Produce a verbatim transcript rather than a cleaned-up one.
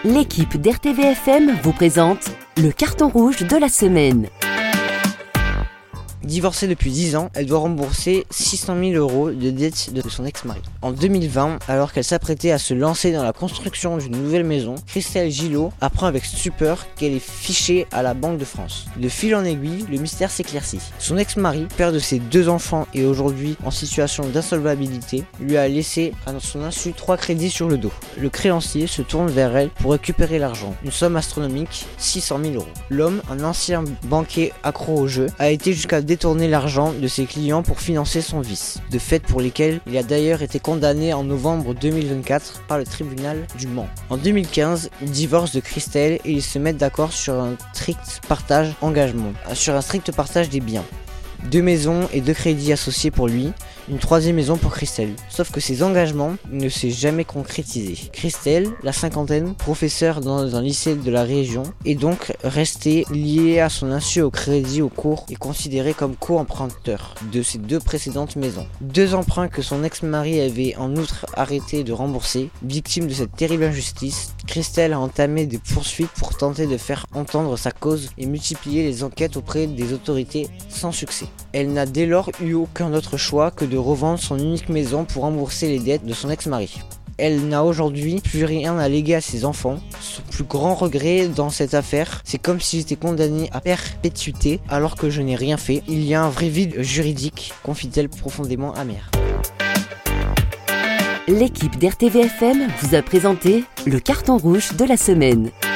L'équipe d'R T V F M vous présente le carton rouge de la semaine. Divorcée depuis dix ans, elle doit rembourser six cent mille euros de dettes de son ex-mari. En deux mille vingt, alors qu'elle s'apprêtait à se lancer dans la construction d'une nouvelle maison, Christelle Gillot apprend avec stupeur qu'elle est fichée à la Banque de France. De fil en aiguille, le mystère s'éclaircit. Son ex-mari, père de ses deux enfants et aujourd'hui en situation d'insolvabilité, lui a laissé à son insu trois crédits sur le dos. Le créancier se tourne vers elle pour récupérer l'argent, une somme astronomique, six cent mille euros. L'homme, un ancien banquier accro au jeu, a été jusqu'à détourner l'argent de ses clients pour financer son vice, de faits pour lesquels il a d'ailleurs été condamné en novembre deux mille vingt-quatre par le tribunal du Mans. En deux mille quinze, il divorce de Christelle et ils se mettent d'accord sur un strict partage engagement, sur un strict partage des biens. Deux maisons et deux crédits associés pour lui, une troisième maison pour Christelle. Sauf que ces engagements ne s'est jamais concrétisé. Christelle, la cinquantaine, professeure dans un lycée de la région, est donc restée liée à son insu au crédit au cours et considérée comme co-emprunteur de ses deux précédentes maisons. Deux emprunts que son ex-mari avait en outre arrêté de rembourser. Victime de cette terrible injustice, Christelle a entamé des poursuites pour tenter de faire entendre sa cause et multiplier les enquêtes auprès des autorités sans succès. Elle n'a dès lors eu aucun autre choix que de revendre son unique maison pour rembourser les dettes de son ex-mari. Elle n'a aujourd'hui plus rien à léguer à ses enfants. Son plus grand regret dans cette affaire, c'est comme si j'étais condamné à perpétuité alors que je n'ai rien fait. Il y a un vrai vide juridique, confie-t-elle profondément amère. L'équipe d'R T V F M vous a présenté le carton rouge de la semaine.